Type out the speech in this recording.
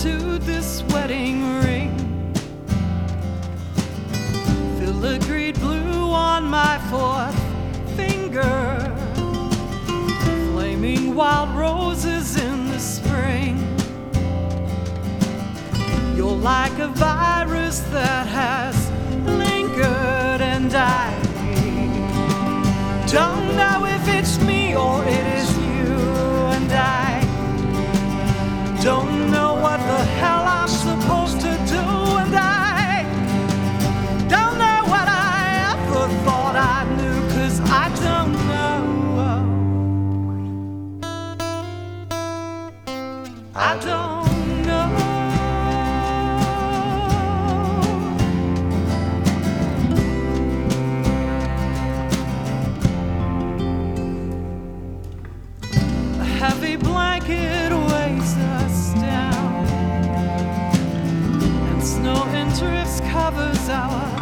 to this wedding ring. Filigreed blue on my fourth finger, flaming wild roses in the spring. You're like a virus that has lingered, and I don't know if it's me or it is you, and I don't know what the hell I'm supposed to do, and I don't know what I ever thought I knew, 'cause I don't know. I don't know. A heavy blanket weighs us down, and snow in drifts covers our